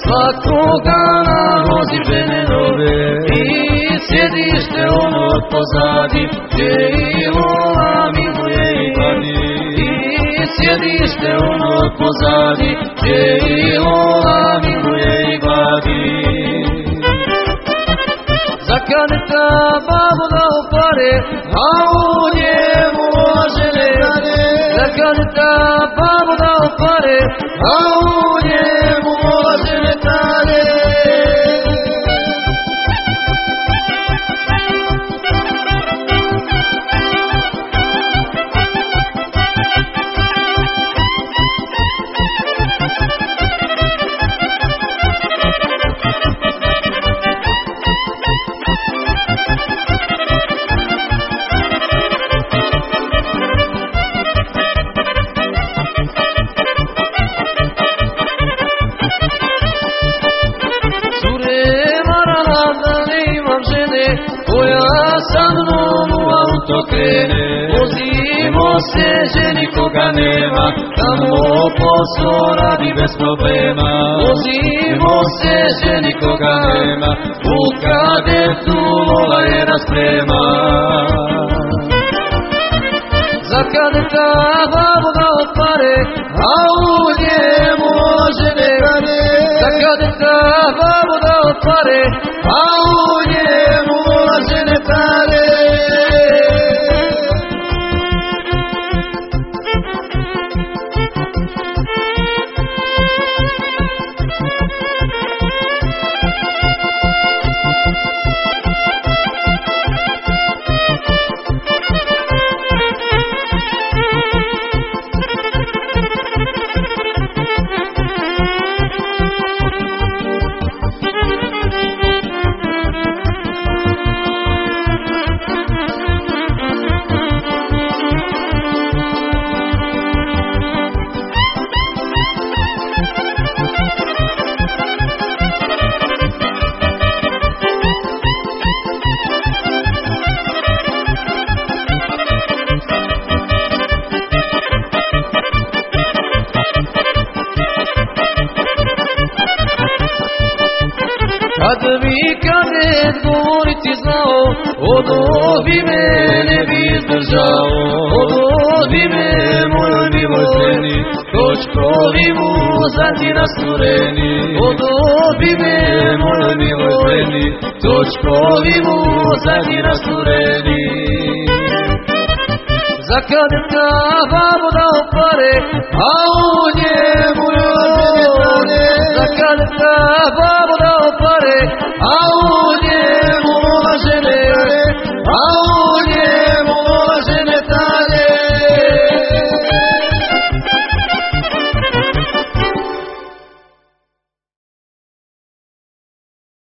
svakog dana vozi žene nove i sjedište ono pozadi, gdje i vola miluje i gladi. I sjedište ono pozadi, gdje i vola miluje i gladi. Zakaneta babu dao pare, a u njemu žene rade. Zakaneta babu dao pare, a u njemu žene rade. Koja sa mnom u auto krene, vozimo se, ženi koga nema, tamo posao radi bez problema. Vozimo se, ženi koga nema, u kadetu vola je rasprema. Za kadeta babu dao pare, a u njemu žene rade. Za kadeta babu dao pare, a u njemu žene rade. Kad bi kadet govoriti znao, odo bi me ne bi izdržao. Odo bi me mojoj miloj ženi, točkovi mu zadnji rastureni. Odo bi me mojoj miloj ženi, točkovi mu zadnji rastureni. Za kadeta babu dao pare, a u njemu žene rade. Za kadeta babu dao pare, a u njemu